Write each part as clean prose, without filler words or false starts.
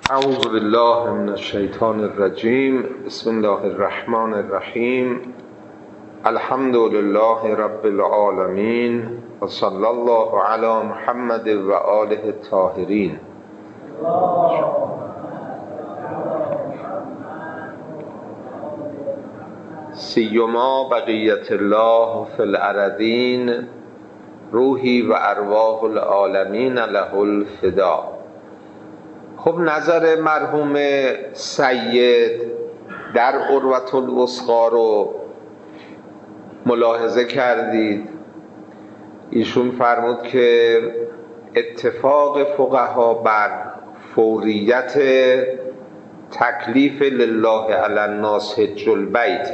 اعوذ بالله من الشیطان الرجیم. بسم الله الرحمن الرحیم. الحمد لله رب العالمین و صلی الله علی محمد و آله الطاهرین. سیما بقیت الله فی الارضین، روحی و ارواح العالمین له الفدا. خب نظر مرحوم سید در عروة الوثقی رو ملاحظه کردید. ایشون فرمود که اتفاق فقها بر فوریت تکلیف لله علی الناس حج البیت.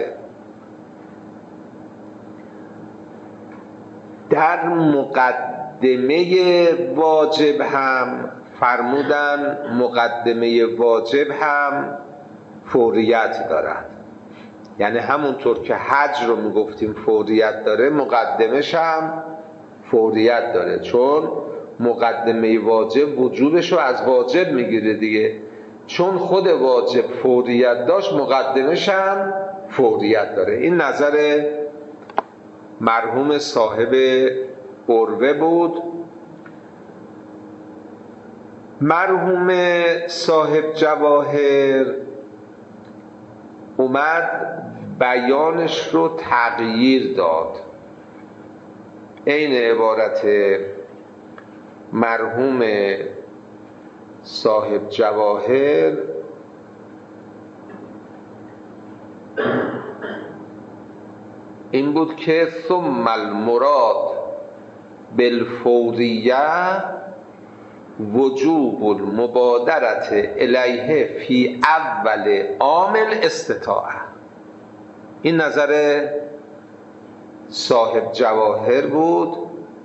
در مقدمه واجب هم فرمودن مقدمه واجب هم فوریت دارد، یعنی همونطور که حج رو میگفتیم فوریت داره، مقدمش هم فوریت داره، چون مقدمه واجب وجوبش رو از واجب میگیره دیگه. چون خود واجب فوریت داشت، مقدمش هم فوریت داره. این نظر مرحوم صاحب عروه بود. مرحوم صاحب جواهر اومد بیانش رو تغییر داد. این عبارت مرحوم صاحب جواهر این بود که ثم المراد بالفوریه وجوب المبادرت الیه فی اول عامل استطاعه. این نظر صاحب جواهر بود،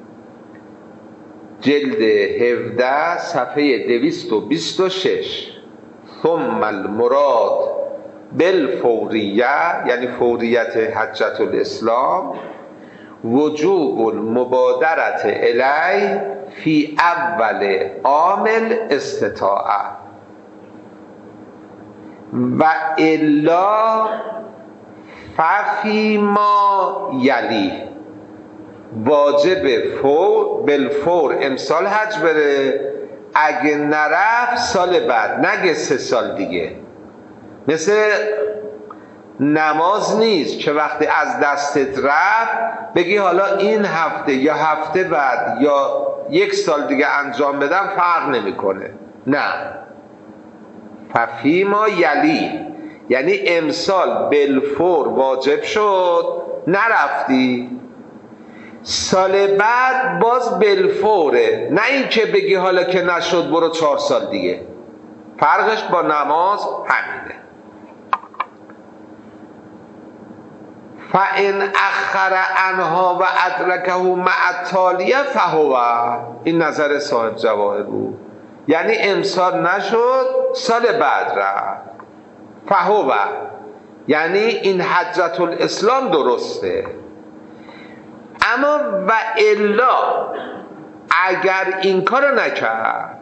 جلد 17 صفحه 226. ثم المراد بالفوریه، یعنی فوریت حجت الاسلام، وجوب المبادرت الی فی اول عامل استطاعه و الا ففی ما یلی. واجب بالفور امسال حج بره، اگه نرفت سال بعد، نگه 3 سال دیگه. مثل نماز نیست که وقتی از دستت رفت بگی حالا این هفته یا هفته بعد یا 1 سال دیگه انجام بدم، فرق نمیکنه. نه، ففیما یلی، یعنی امسال بالفور واجب شد، نرفتی، سال بعد باز بالفوره. نه این که بگی حالا که نشد برو 4 سال دیگه. فرقش با نماز همینه. فَإِنْ أَخَّرَ عنها و ادرکه مع التالیه فهو. این نظر صاحب جواهر بود، یعنی امسال نشد سال بعد رفت، فهو، یعنی این حجت الاسلام درسته. اما و الا اگر این کارو نکرد،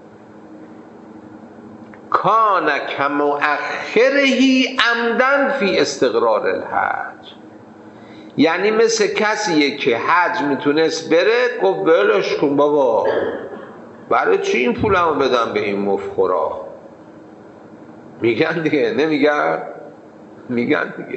کان کمؤخرهی عمدن فی استقرار الحج، یعنی مثل کسیه که حج میتونست بره، گفت ولش کن بابا، برای چی این پولمو بدم به این مفخورا. میگن دیگه، نمیگن؟ میگن دیگه.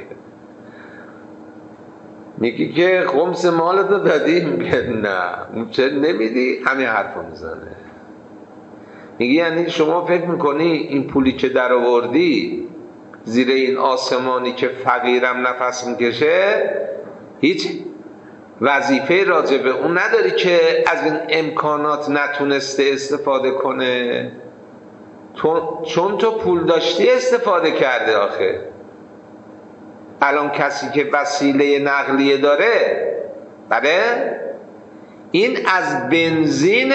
میگی که خمس مالتو دادی؟ میگه نه. چه نمیدی؟ همین حرفو میزنه. میگه یعنی شما فکر میکنی این پولی که در آوردی زیر این آسمانی که فقیرم نفس میکشه، هیچ وظیفه راجع به اون نداری که از این امکانات نتونسته استفاده کنه؟ چون تو پول داشتی استفاده کرده. آخه الان کسی که وسیله نقلیه داره، بله، این از بنزین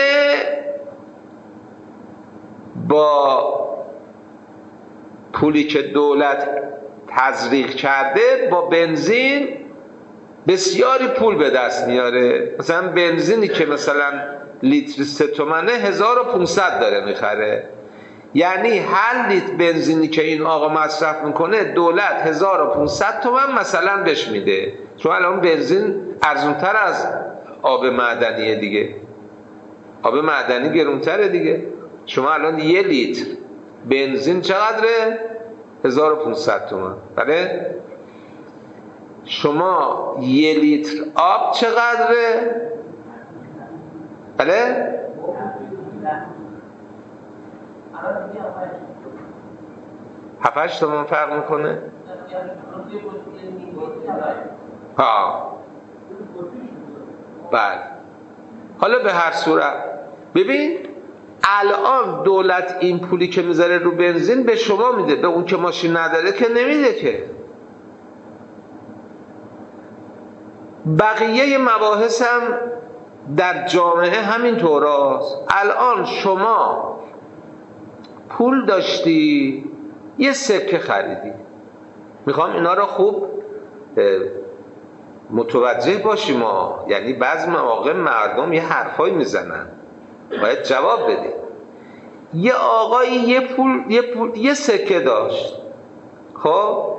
با پولی که دولت تزریق کرده، با بنزین بسیاری پول به دست میاره. مثلا بنزینی که مثلا لیتر 3 تومنه 1500 داره میخره. یعنی هر لیتر بنزینی که این آقا مصرف میکنه دولت 1500 تومان مثلا بهش میده، چون الان بنزین ارزونتر از آب معدنیه دیگه، آب معدنی گرونتره دیگه. شما الان 1 لیتر بنزین چقدره؟ 1500 تومان. بله؟ شما 1 لیتر آب چقدره؟ بله؟ 7-8 تومان فرق میکنه؟ ها بله. حالا به هر صورت ببین الان دولت این پولی که میذاره رو بنزین به شما میده، به اون که ماشین نداره که نمیده که. بقیه مباحث هم در جامعه همین طور است. الان شما پول داشتی یه سکه خریدی، میخوام اینا رو خوب متوجه باشیم ما، یعنی بعضی مواقع مردم یه حرفایی میزنن باید جواب بده. یه آقایی یه سکه داشت، خب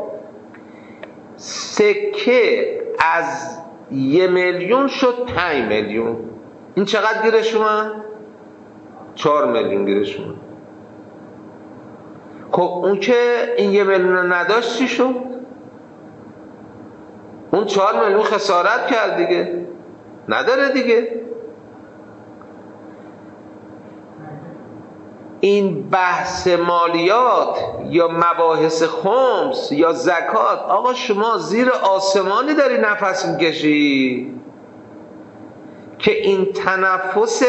سکه از 1 میلیون شد 5 میلیون، این چقدر گیرش اومد؟ 4 میلیون گیرش اومد. خب اون که این 1 میلیون نداشت چی شد؟ اون 4 میلیون خسارت کرد دیگه، نداره دیگه. این بحث مالیات یا مباحث خمس یا زکات، آقا شما زیر آسمانی داری نفس میکشی که این تنفست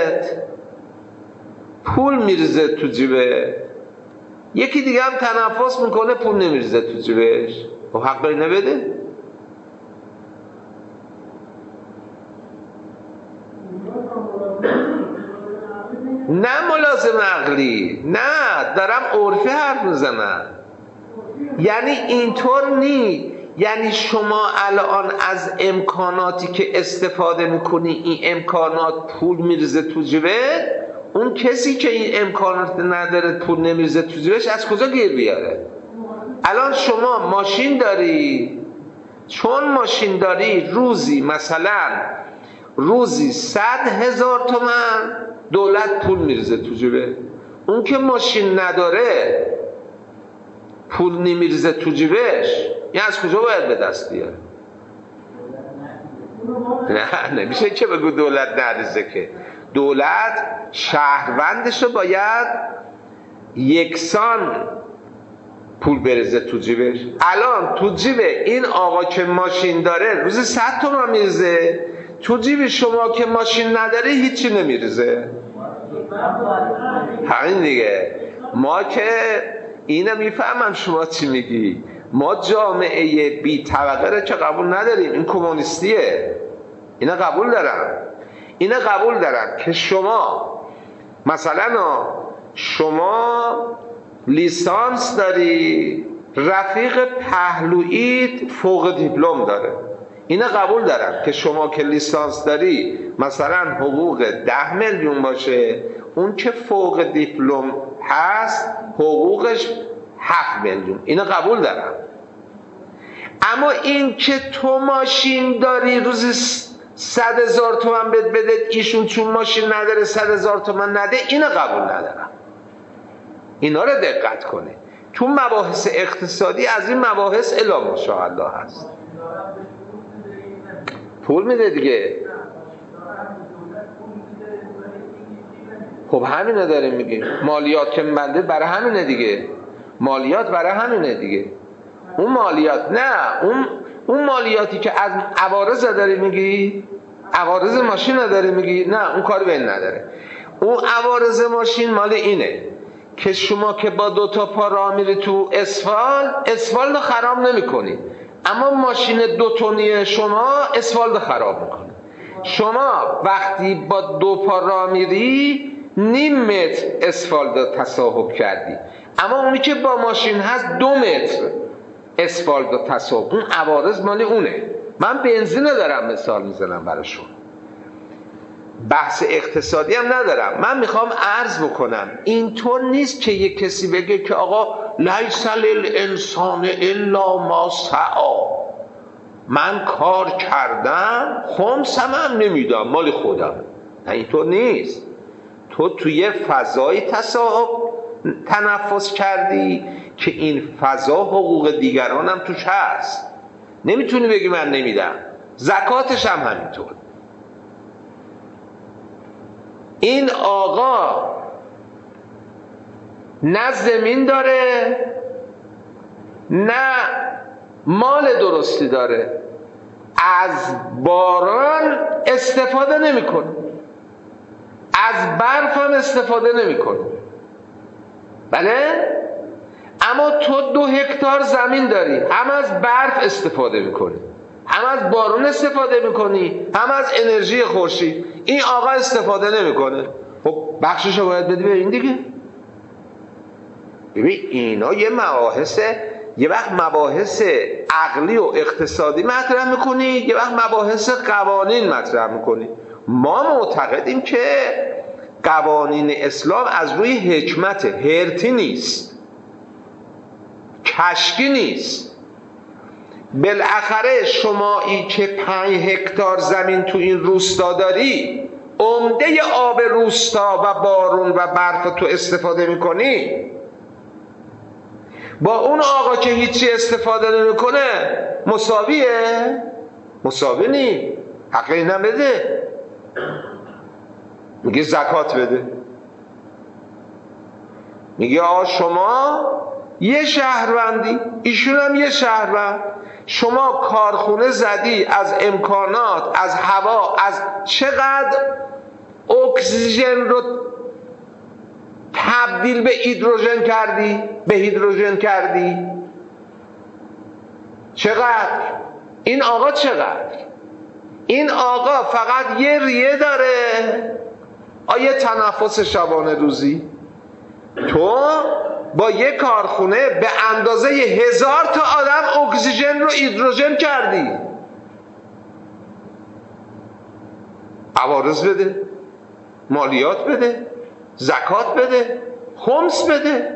پول میریزه تو جیبه، یکی دیگه هم تنفس میکنه پول نمیریزه تو جیبش. و حق اینو بده؟ نه ملازم عقلی، نه دارم عرفی حرف میزنم. یعنی اینطور نی، یعنی شما الان از امکاناتی که استفاده میکنی این امکانات پول میریزه تو جیبت، اون کسی که این امکانات نداره پول نمیریزه تو جیبش از کجا گیر بیاره؟ الان شما ماشین داری، چون ماشین داری روزی مثلا روزی 100,000 تومان دولت پول میریزه تو جیبه. اون که ماشین نداره پول نمیریزه تو جیبش، این از کجا باید به دست بیاره؟ نه نمیشه که بگو دولت نریزه، که دولت شهروندش رو باید یکسان پول بریزه تو جیبش. الان تو جیب این آقا که ماشین داره روزی 100 تومان میریزه، تو جیب شما که ماشین نداره هیچی نمیریزه. همین دیگه. ما که اینو میفهمم شما چی میگی، ما جامعه بی طبقه رو که قبول نداریم، این کمونیستیه. اینا قبول دارم که شما مثلا شما لیسانس داری، رفیق پهلویت فوق دیپلم داره، اینا قبول دارم که شما که لیسانس داری مثلا حقوق 10 میلیون باشه، اون که فوق دیپلم هست حقوقش 7 میلیون، اینا قبول دارم. اما این که تو ماشین داری روزی 100,000 تومان بده، ایشون چون ماشین نداره 100,000 تومان نده، اینا قبول ندارم. اینا رو دقت کنه. تو مباحث اقتصادی از این مباحث الا ماشاءالله هست. پول میده دیگه. خب همینه داریم میگیم، مالیات که بنده برای همینه دیگه، مالیات برای همینه دیگه. اون مالیات نه، اون مالیاتی که از عوارض داری میگی، عوارض ماشین داری میگی، نه اون کاری به این نداره. اون عوارض ماشین مال اینه که شما که با 2 تا پا راه میری تو اسفالت خراب نمی کنی، اما ماشین 2 تنی شما اسفالت خراب میکنه. شما وقتی با 2 پا راه میری 0.5 متر اسفالت تصاحب کردی، اما اونی که با ماشین هست 2 متر اسفالت تصاحب، اون عوارض مال اونه. من بنزین دارم مثال میزنم براشون. بحث اقتصادی هم ندارم. من میخوام عرض بکنم اینطور نیست که یک کسی بگه که آقا لیس للانسان الا ما سعی، من کار کردم خمسم هم نمیدم مال خودم. نه اینطور نیست. تو توی فضای تنفس کردی که این فضا حقوق دیگران هم توش هست. نمیتونی بگی من نمیدم. زکاتش هم همینطور. این آقا نه زمین داره نه مال درستی داره، از باران استفاده نمیکنه، از برف هم استفاده نمیکنه. بله؟ اما تو 2 هکتار زمین داری، هم از برف استفاده میکنی، هم از بارون استفاده میکنی، هم از انرژی خورشید. این آقا استفاده نمیکنه. خب بخششو باید بدی به این دیگه. ببین اینا یه وقت مباحث عقلی و اقتصادی مطرح میکنی، یه وقت مباحث قوانین مطرح میکنی. ما معتقدیم که قوانین اسلام از روی حکمت، هرتی نیست، کشکی نیست. بالاخره شمایی که 5 هکتار زمین تو این روستا داری، عمده آب روستا و بارون و برف تو استفاده میکنی، با اون آقا که هیچی استفاده نمیکنه مساویه؟ مساوی نی. حق اینم بده. میگه زکات بده. میگه آقا شما یه شهروندی، ایشون هم یه شهروند، شما کارخونه زدی، از امکانات، از هوا، از چقدر اکسیژن رو تبدیل به هیدروژن کردی، چقدر؟ این آقا چقدر؟ این آقا فقط یه ریه داره، آیه تنفس شبانه روزی. تو با یه کارخونه به اندازه 1000 تا آدم اکسیژن رو هیدروژن کردی. عوارض بده، مالیات بده، زکات بده، خمس بده.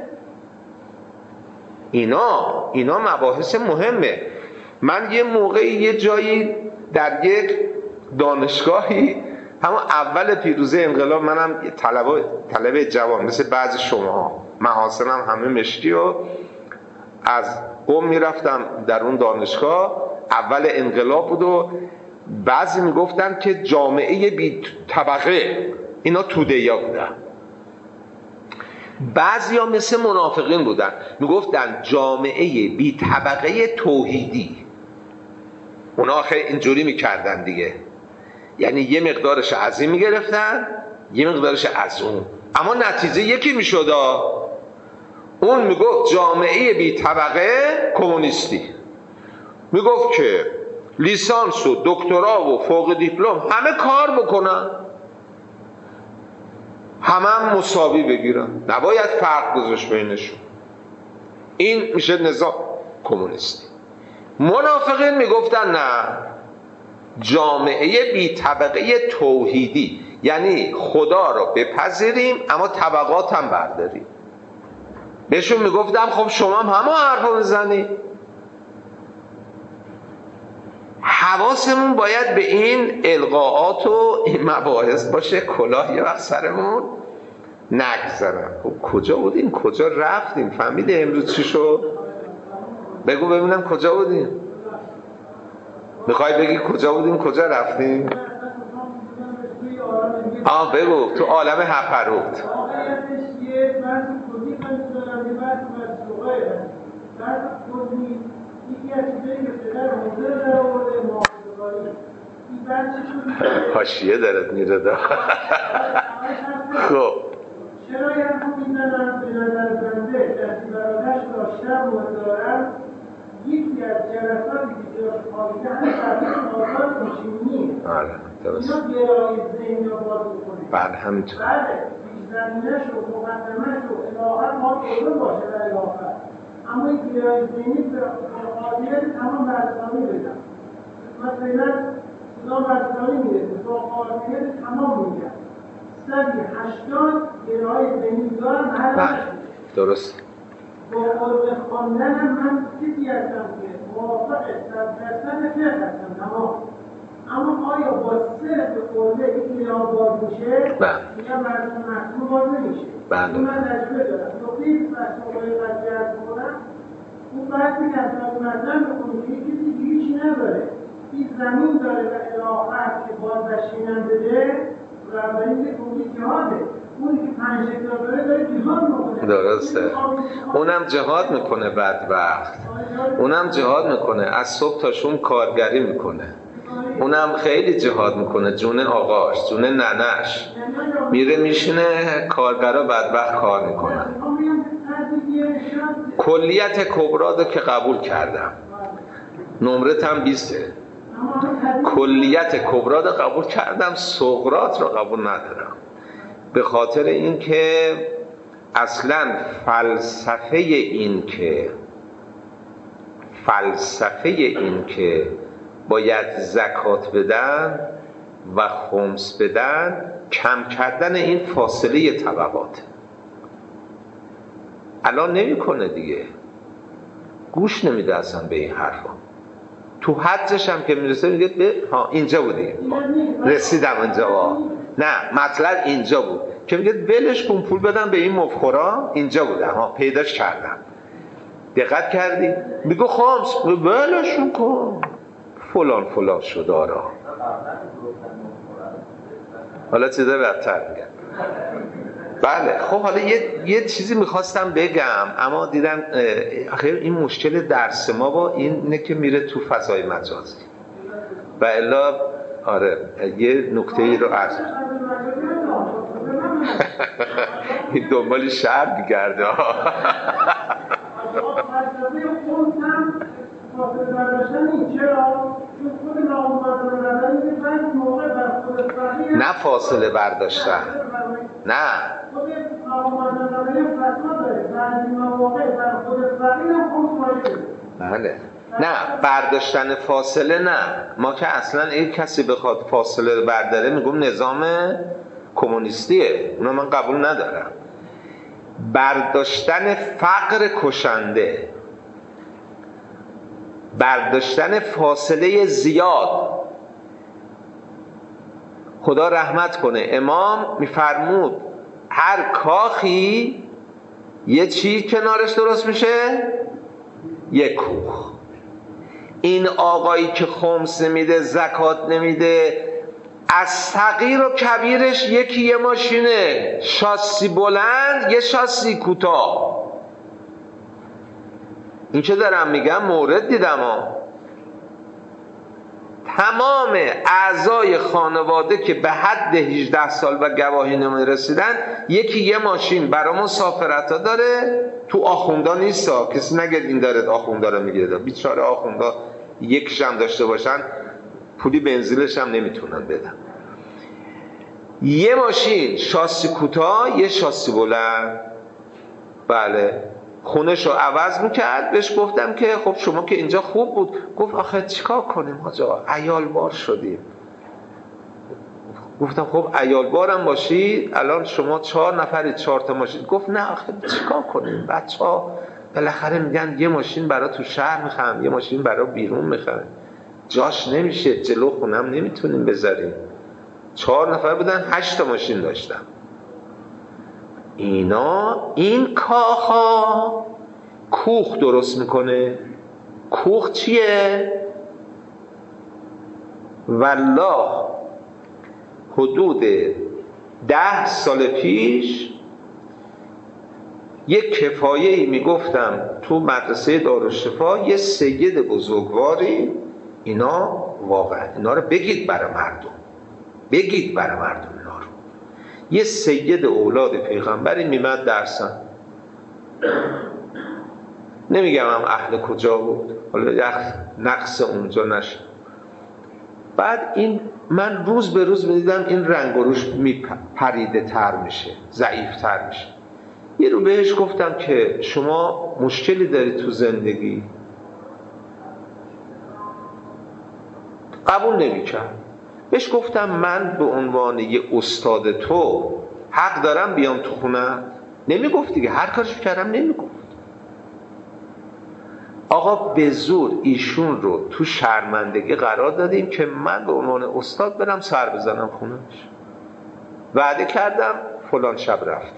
اینا مباحث مهمه. من یه موقعی یه جایی در یک دانشگاهی، همون اول پیروزی انقلاب، منم طلبه جوان مثل بعضی شما، محاسنم همه مشتی و از قم میرفتم در اون دانشگاه. اول انقلاب بود و بعضی میگفتن که جامعه بی طبقه، اینا توده‌یا بودن. بعضی ها مثل منافقین بودن، میگفتن جامعه بی طبقه توحیدی. اونا آخه اینجوری میکردن دیگه، یعنی یه مقدارش از این میگرفتن، یه مقدارش از اون، اما نتیجه یکی میشد. اون میگفت جامعه بی طبقه کمونیستی، میگفت که لیسانس و دکترا و فوق دیپلم همه کار بکنن، همه مساوی بگیرن، نباید فرق گذاشت بینشون. این میشه نظام کمونیستی. منافقین میگفتن نه، جامعه بی طبقه توحیدی، یعنی خدا رو بپذیریم اما طبقات هم برداریم. بهشون میگفتم خب شما هم همه حرفو میزنی. حواسمون باید به این القاءات و این مباحث باشه. کلاه یه وقت سرمون نگذارم. خب کجا بودیم؟ کجا رفتیم؟ فهمیده امروز چی شد؟ بگو ببینم کجا بودیم؟ میخوای بگی کجا بودیم کجا رفتیم؟ بگو. تو عالم هپروت. حاشیه دارد میره دا. خب چرا یه هم میزنم به نظر بنده دستی برادرش داشتم و دارم یکی از جلساتی که جاش خالیده همه فرصت آزاد نشینی. آره درست. اینا گرایی ذهنی رو باز بکنید. بله همینطور. بله زمینش و مقدمش و الاخر ما کلون باشه در الاخر. اما این گرایی ذهنی به خاطر تمام برسانی بدم. مثلا نامرسانی میرسه با قانونیت تمام میگن 180 گرهای زمین دارم هر درست. با قربه خواندنم من کسی هستم که موافق 100% فقه هستم تمام. اما آیا با صرف قربه این گراه باز میشه؟ میگم مردم محکوم باز نمیشه. من تجربه دارم نقطه‌ای که مسئولی قضیه ارز کنم اون باید که کسانی مردم بکنه که کسی دیگه چی نداره این زمین داره و الاخر که بازداشتینم بده و اولین که کنی جهاده اونی که 5 هکتار داره جهاد میکنه. درسته. اونم جهاد میکنه بدبخت. اونم جهاد میکنه از صبح تا شب کارگری میکنه. اونم خیلی جهاد میکنه جون آقاش جون ننش میره میشینه کارگرا بدبخت کار میکنن. کلیت کبرا که قبول کردم نمرت هم 20 کلیت کبرا قبول کردم صغرات رو قبول ندارم به خاطر اینکه اصلا فلسفه این که باید زکات بدن و خمس بدن کم کردن این فاصله طبقات الان نمیکنه دیگه گوش نمیده اصلا به این حرفا تو حدش هم که میرسه میگه ها اینجا بودی رسیدم اینجا نه مطلب اینجا بود که میگه ولش کن پول بدم به این مفخورا اینجا بودم ها پیداش کردم دقت کردی میگه خمس ولشون کن فلان شد آرا حالا چیزا بدتر میگم بله خب حالا یه چیزی میخواستم بگم اما دیدم آخر این مشکل درس ما با اینه که میره تو فضای مجازی و الا آره یه نکته ای رو عرض این دنبال شهر میگرده نه فاصله برداشتن نه بله نه برداشتن فاصله نه ما که اصلا این کسی بخواد فاصله برداره میگم نظام کمونیستیه اونا من قبول ندارم برداشتن فقر کشنده برداشتن فاصله زیاد خدا رحمت کنه امام میفرمود هر کاخی یه چی کنارش درست میشه یک کوخ این آقایی که خمس نمیده زکات نمیده از صغیر و کبیرش یکی یه ماشینه شاسی بلند یه شاسی کوتاه این که دارم میگم مورد دیدم تمام اعضای خانواده که به حد 18 سال و گواهی نامه رسیدن یکی یه ماشین برای مسافرت ها داره تو آخوندا نیست کسی نگه این داره آخوندا رو میگیره بیچاره آخوندا یکیش هم داشته باشن پولی بنزینش هم نمیتونن بدن یه ماشین شاسی کوتاه یه شاسی بلند بله خونش رو عوض میکرد بهش گفتم که خب شما که اینجا خوب بود گفت آخه چیکار کنیم آجا عیال بار شدیم گفتم خب عیال بارم باشی الان شما 4 نفرید 4 تا ماشین گفت نه آخه چیکار کنیم بچه ها بالاخره میگن یه ماشین برای تو شهر میخوام یه ماشین برای بیرون میخوام جاش نمیشه جلو خونم نمیتونیم بذاریم 4 نفر بودن 8 تا ماشین داشتم اینا این کاخا کوخ درست میکنه کوخ چیه؟ والله حدود 10 سال پیش یک کفایه‌ای میگفتم تو مدرسه دارالشفا یه سید بزرگواری اینا واقعا اینا رو بگید برای مردم اینا رو یه سید اولاد پیغمبری میمد درسن نمیگم هم اهل کجا بود حالا نقص اونجا نشه بعد این من روز به روز میدیدم این رنگ و روش پریده تر میشه ضعیف تر میشه یه رو بهش گفتم که شما مشکلی داری تو زندگی قبول نمی‌کرد بهش گفتم من به عنوان یه استاد تو حق دارم بیام تو خونت؟ نمیگفت دیگه، هر کارش کردم نمیگفت. آقا به زور ایشون رو تو شرمندگی قرار دادیم که من به عنوان استاد برم سر بزنم خونش. وعده کردم فلان شب رفتم.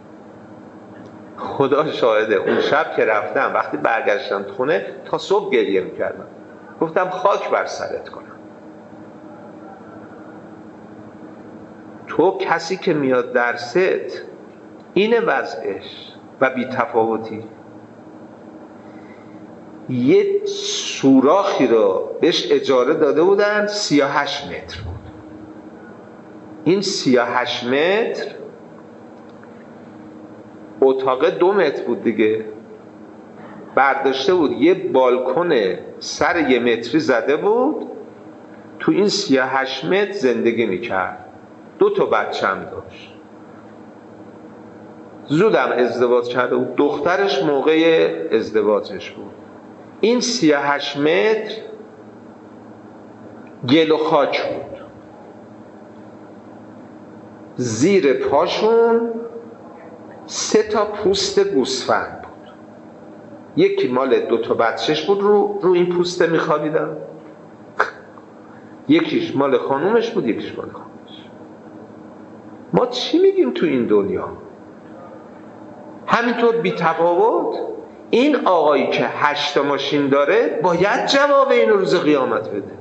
خدا شاهده اون شب که رفتم وقتی برگشتم خونه تا صبح گریه میکردم. گفتم خاک بر سرت کنم. تو کسی که میاد درست اینه وضعش و بی تفاوتی. یه سوراخی رو بهش اجاره داده بودن 38 متر بود. این 38 متر اتاق 2 متر بود دیگه. برداشته بود یه بالکن سر 1 متری زده بود، تو این 38 متر زندگی میکرد. 2 تا بچه‌م داشت. زودم ازدواج کرده بود. دخترش موقع ازدواجش بود. این 38 متر گل و خاک بود. زیر پاشون 3 تا پوست گوسفند بود. یکی مال 2 تا بچهش بود، رو این پوسته میخوابیدن. یکیش مال خانومش بود، یکیش مال خانومش. ما چی میگیم تو این دنیا؟ همینطور بی تفاوت این آقایی که 8 تا ماشین داره باید جواب اینو روز قیامت بده.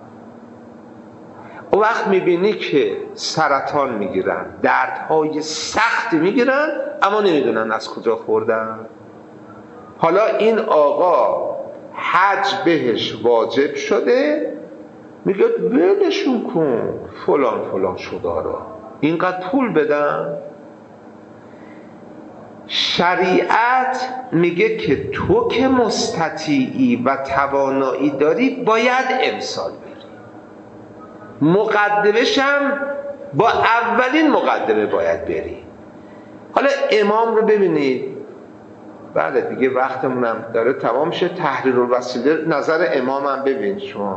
اون وقت میبینی که سرطان میگیرن، دردهای سختی میگیرن، اما نمیدونن از کجا خوردن. حالا این آقا حج بهش واجب شده، میگه ولشون کن فلان شدارا، اینقدر پول بدن. شریعت میگه که تو که مستطیعی و توانایی داری باید امسال بری. مقدمش هم با اولین مقدمه باید بری. حالا امام رو ببینید. بله دیگه وقتمونم داره تمام شه. تحریرالوسیله نظر امامم ببین شما.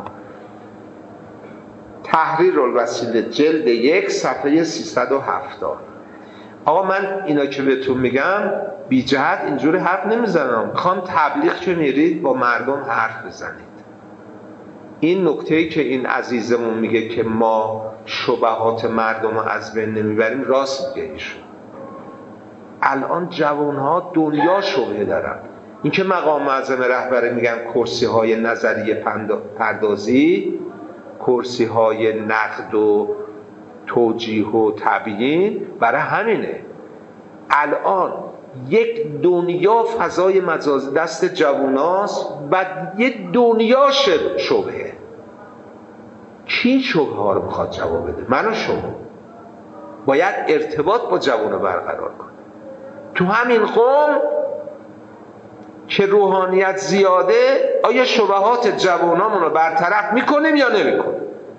تحریرالوسیله جلد 1 صفحه 370. آقا من اینا که بهتون میگم بی جهت اینجوری حرف نمیزنم. میخوام تبلیغ که میرید با مردم حرف بزنید. این نکته‌ای که این عزیزمون میگه که ما شبهات مردم رو از بین نمیبریم، راست میگه ایشون. الان جوانها دنیا شبهه دارن. این که مقام معظم رهبری میگن کرسی های نظریه پردازی، کرسی های نقد و توجیه و تبیین، برای همینه. الان یک دنیا فضای مجازی دست جواناست و یک دنیا شبهه. کی شبهه ها رو میخواد جواب بده؟ من و شما باید ارتباط با جوانا برقرار کنیم. تو همین قوم که روحانیت زیاده، آیا شبهات جوانامون رو برطرف میکنیم یا نمیکنیم؟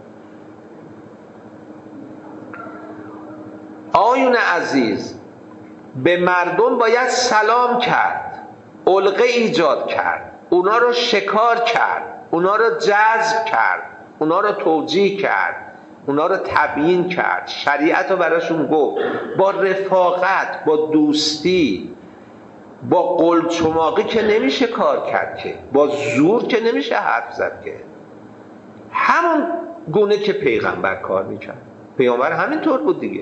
آیون عزیز، به مردم باید سلام کرد، علقه ایجاد کرد، اونا رو شکار کرد، اونا رو جذب کرد، اونا رو توجیه کرد، اونا رو تبیین کرد، شریعت رو براشون گفت، با رفاقت، با دوستی، با قلچماقی که نمیشه کار کرد، که با زور که نمیشه حرف زد، که همون گونه که پیغمبر کار میکرد. پیغمبر همینطور بود دیگه.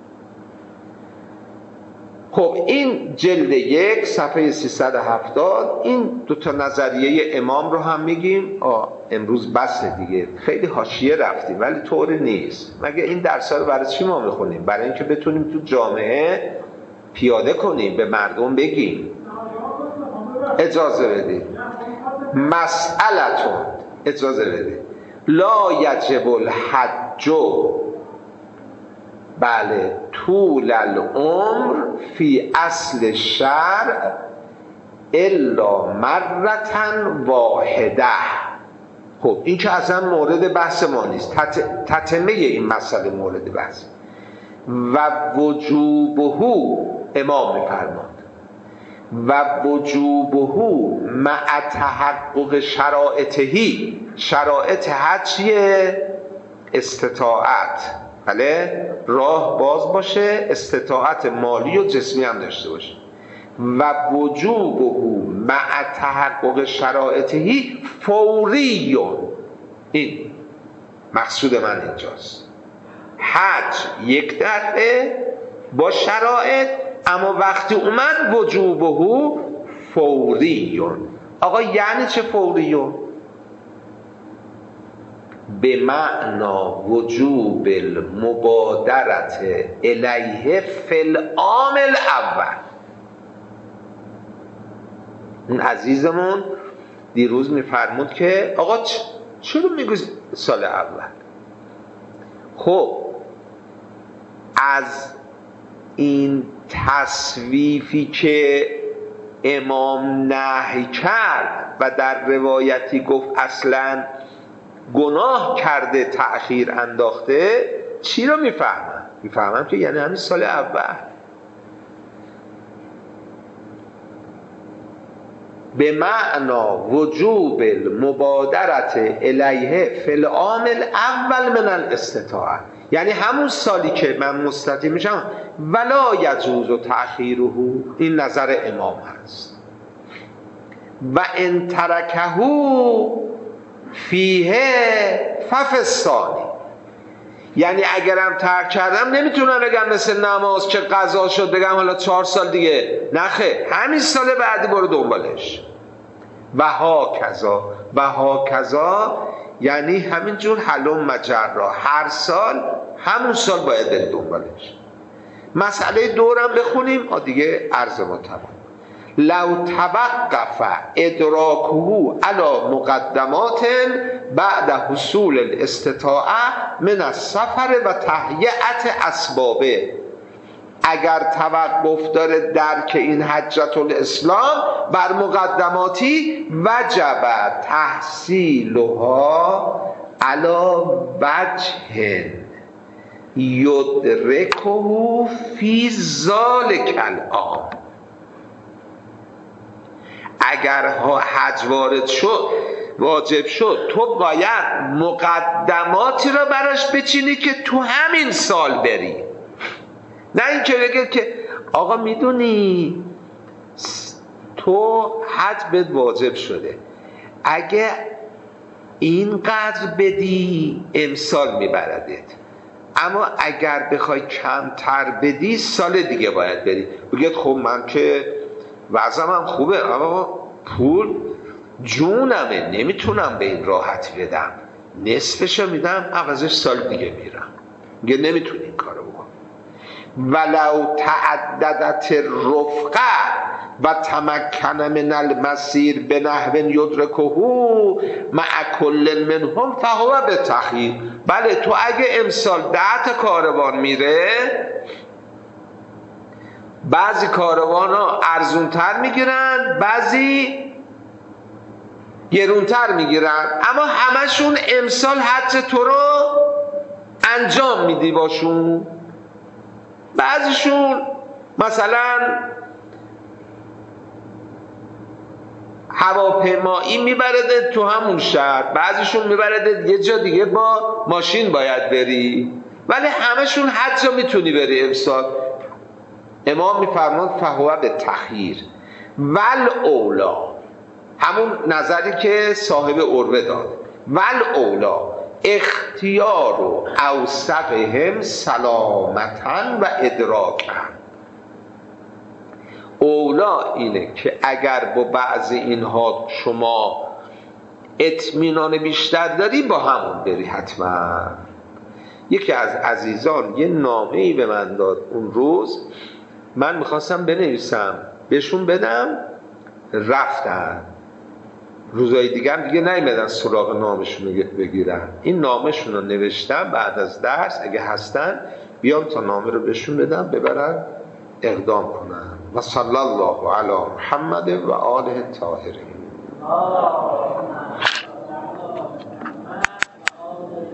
خب این جلد 1 صفحه 370. این 2 تا نظریه امام رو هم میگیم. امروز بسه دیگه، خیلی حاشیه رفتیم ولی طوری نیست. مگه این درس‌ها رو برای چی ما میخونیم؟ برای اینکه بتونیم تو جامعه پیاده کنیم، به مردم بگیم. اجازه بدید. مسئلتون، اجازه بدید. لا یجب الحج، بله، طول العمر فی اصل شرع الا مرتن واحده. خب این که اصلا مورد بحث ما نیست. تتمه این مسئله مورد بحث. و وجوبه، امام میفرماد، و وجوبه مع تحقق شرائطهی. شرایط حج چیه؟ استطاعت، بله، راه باز باشه، استطاعت مالی و جسمی هم داشته باشه. و وجوبه مع تحقق شرایطه فوریون. این مقصود من اینجاست. حج یک دفعه با شرایط، اما وقتی اومد وجوبه فوریون. آقا یعنی چه فوریون؟ به معنا وجوب المبادرت الیه فی العام الاول. اون عزیزمون دیروز میفرمود که آقا چرا میگوی سال اول؟ خب از این تصویفی که امام نهی کرد و در روایتی گفت اصلا گناه کرده تأخیر انداخته، چی رو میفهمم؟ میفهمم که یعنی همین سال اول. به معنا وجوب المبادرت الیه فی العام الاول من الاستطاعه، یعنی همون سالی که من مستطیع میشم. ولا یجوز تأخیره، این نظر امام هست. و ان ترکه فیه ففی الثانی، یعنی اگرم ترک کردم نمیتونم بگم مثل نماز که قضا شد بگم حالا 4 سال دیگه، نخه همین سال بعدی برو دنبالش. و ها کذا یعنی همینجور حلم مجرا، هر سال همون سال باید بری دنبالش. مسئله دورم بخونیم دیگه عرض ما تمام. لو توقف ادراکه علی مقدمات بعد حصول الاستطاعه من السفر و تهیئت اسبابه، اگر توقف داره درک این حجت الاسلام بر مقدماتی، وجب تحصیلها علی وجه یدرکه فی ذلک العام. اگر حج واجب شد تو باید مقدماتی رو براش بچینی که تو همین سال بری، نه این که بگه که آقا میدونی تو حج بهت واجب شده، اگه اینقدر بدی امسال میبردت، اما اگر بخوای کمتر بدی سال دیگه باید بری. بگید خب من که وضعم هم خوبه اما پول جونمه، نمیتونم به این راحتی بدم، نصفشو میدم عوضش سال دیگه میرم. میگه نمیتونی این کارو بکن. ولو تعددت رفقه و تمکن من المسیر به نحو یدرکه مع کل منهم فهو به تخییر. بله تو اگه امسال 10 تا کاروان میره، بعضی کاروان ها ارزونتر میگیرن، بعضی گرونتر میگیرن، اما همشون امسال حج تو رو انجام میدی باشون. بعضیشون مثلا هواپیمایی میبرده تو همون شهر، بعضیشون میبرده یه جا دیگه با ماشین باید بری، ولی همشون حج رو میتونی بری امسال. امام میفرماد فهو به تخییر ول اولا، همون نظری که صاحب عروه داد، ول اولا اختیار و اوثقهم سلامتاً و ادراکاً. اولا اینه که اگر با بعض اینها شما اطمینان بیشتر داری با همون بری حتما. یکی از عزیزان یه نامه‌ای به من داد اون روز، من میخواستم بنویسم بهشون بدم، رفتن روزای دیگه هم دیگه نیومدن سراغ نامشون رو بگیرن. این نامشون رو نوشتم، بعد از درس اگه هستن بیام تا نامه رو بهشون بدم ببرن اقدام کنن. و صلی الله علی محمد و آله الطاهرین.